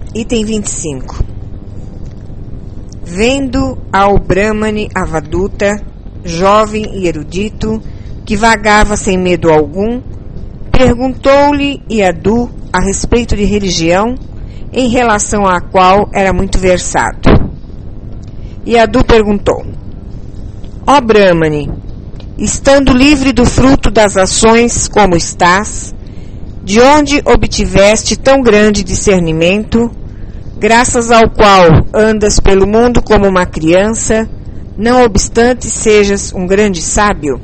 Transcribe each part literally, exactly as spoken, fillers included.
Item vinte e cinco. Vendo ao Brahmane Avaduta, jovem e erudito, que vagava sem medo algum, perguntou-lhe Yadu a respeito de religião, em relação à qual era muito versado. Yadu perguntou: Ó Brahmane, estando livre do fruto das ações como estás, de onde obtiveste tão grande discernimento, graças ao qual andas pelo mundo como uma criança, não obstante sejas um grande sábio?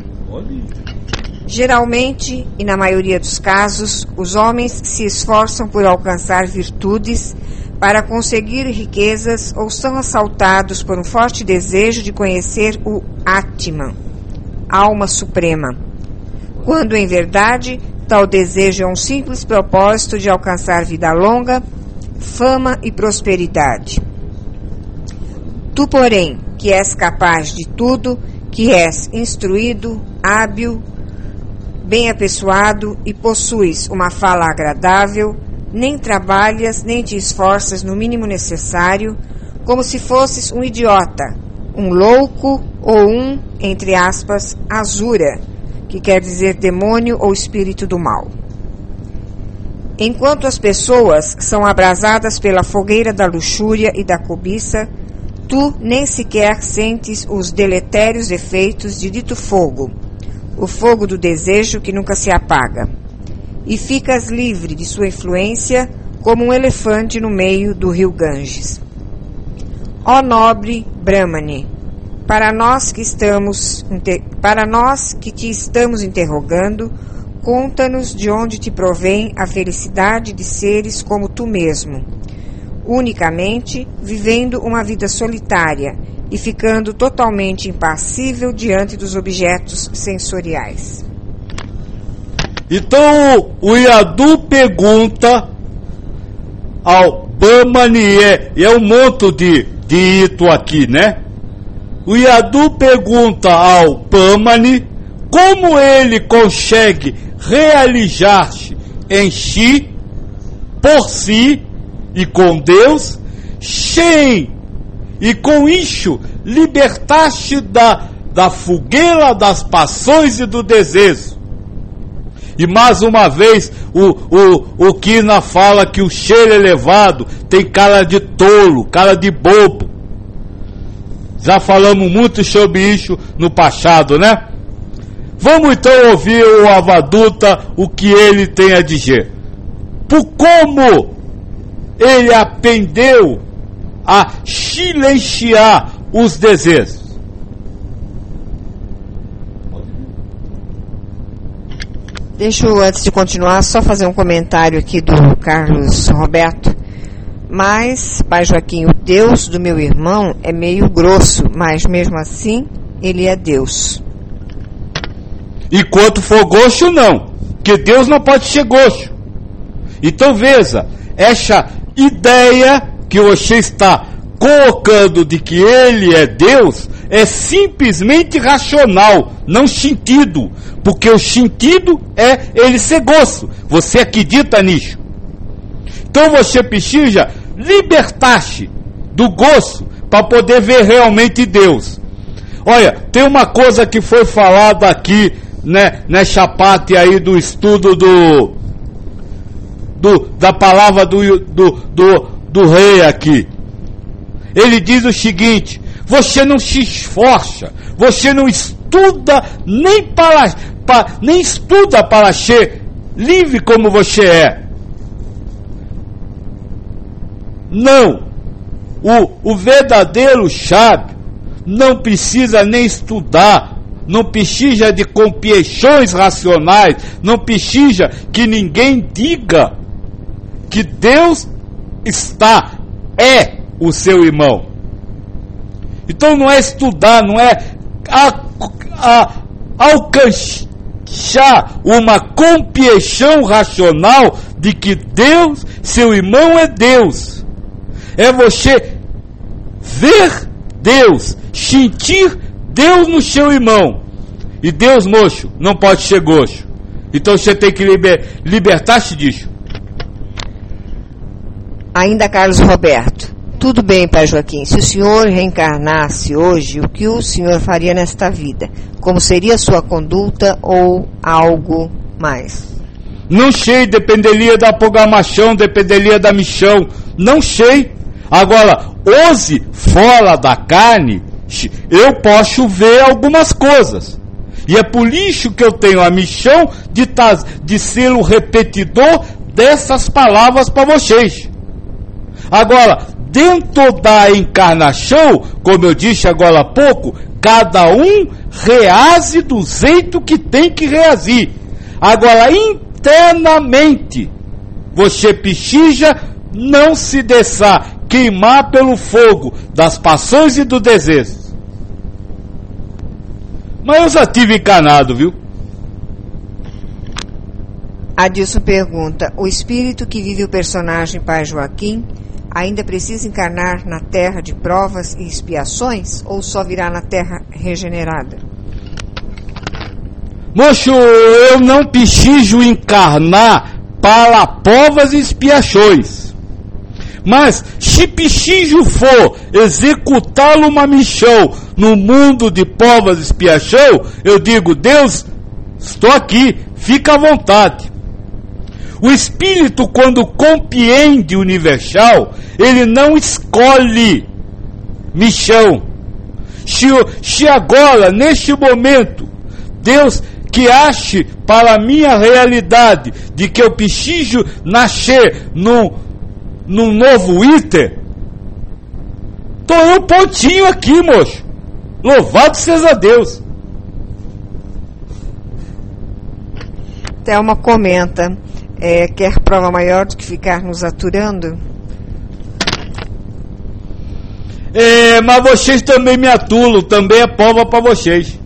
Geralmente, e na maioria dos casos, os homens se esforçam por alcançar virtudes para conseguir riquezas ou são assaltados por um forte desejo de conhecer o Atman, alma suprema, quando em verdade tal desejo é um simples propósito de alcançar vida longa, fama e prosperidade. Tu, porém, que és capaz de tudo, que és instruído, hábil, bem apessoado e possuis uma fala agradável, nem trabalhas nem te esforças no mínimo necessário, como se fosses um idiota, um louco ou um, entre aspas, asura, que quer dizer demônio ou espírito do mal. Enquanto as pessoas são abrasadas pela fogueira da luxúria e da cobiça, tu nem sequer sentes os deletérios efeitos de dito fogo, o fogo do desejo que nunca se apaga, e ficas livre de sua influência como um elefante no meio do rio Ganges. Ó nobre Brahmane, para nós que estamos, para nós que te estamos interrogando, conta-nos de onde te provém a felicidade de seres como tu mesmo, unicamente vivendo uma vida solitária e ficando totalmente impassível diante dos objetos sensoriais. Então o Yadu pergunta ao Brahmane, e é um monte de, de ito aqui, né? O Yadu pergunta ao Brahmane como ele consegue realizar-se em si, por si e com Deus, sem e com isso libertar-se da, da fogueira das paixões e do desejo. E mais uma vez o, o, o Krishna fala que o cheiro elevado tem cara de tolo, cara de bobo. Já falamos muito sobre isso no passado, né? Vamos então ouvir o Avaduta, o que ele tem a dizer. Por como ele aprendeu a silenciar os desejos. Deixa eu, antes de continuar, só fazer um comentário aqui do Carlos Roberto. Mas, Pai Joaquim, o Deus do meu irmão é meio grosso, mas mesmo assim, ele é Deus. Enquanto for gosto, não. Porque Deus não pode ser gosto. Então veja, essa ideia que você está colocando de que ele é Deus é simplesmente racional, não sentido, porque o sentido é ele ser gosto. Você acredita nisso? Então você precisa libertar-se do gosto para poder ver realmente Deus. Olha, tem uma coisa que foi falada aqui, né, nessa parte aí do estudo do, do da palavra do, do, do, do rei aqui. Ele diz o seguinte: você não se esforça, você não estuda nem para, para nem estuda para ser livre como você é. Não, o, o verdadeiro sábio não precisa nem estudar, não precisa de compreensões racionais, não precisa que ninguém diga que Deus está, é o seu irmão. Então não é estudar, não é a, a, alcançar uma compreensão racional de que Deus, seu irmão, é Deus. É você ver Deus, sentir Deus no seu irmão. E Deus, moço, não pode ser gosto. Então você tem que liber, libertar-se disso. Ainda Carlos Roberto. Tudo bem, Pai Joaquim. Se o senhor reencarnasse hoje, o que o senhor faria nesta vida? Como seria a sua conduta ou algo mais? Não sei, dependeria da programação, dependeria da missão. Não sei. Agora, hoje, fora da carne, eu posso ver algumas coisas. E é por isso que eu tenho a missão de, tá, de ser o repetidor dessas palavras para vocês. Agora, dentro da encarnação, como eu disse agora há pouco, cada um reage do jeito que tem que reagir. Agora, internamente, você precisa não se deixar queimar pelo fogo das paixões e do desejo. Mas eu já tive encarnado, viu? Adilson pergunta, o espírito que vive o personagem Pai Joaquim ainda precisa encarnar na terra de provas e expiações ou só virá na terra regenerada? Moço, eu não preciso encarnar para provas e expiações. Mas, se preciso for executar uma missão no mundo de provas e expiação, eu digo, Deus, estou aqui, fica à vontade. O Espírito, quando compreende o universal, ele não escolhe missão. Se, se agora, neste momento, Deus que ache para a minha realidade de que eu preciso nascer num num novo iter, tô eu pontinho aqui, moço. Louvado seja Deus. Thelma comenta, é, quer prova maior do que ficar nos aturando? É, mas vocês também me atulam, também é prova para vocês.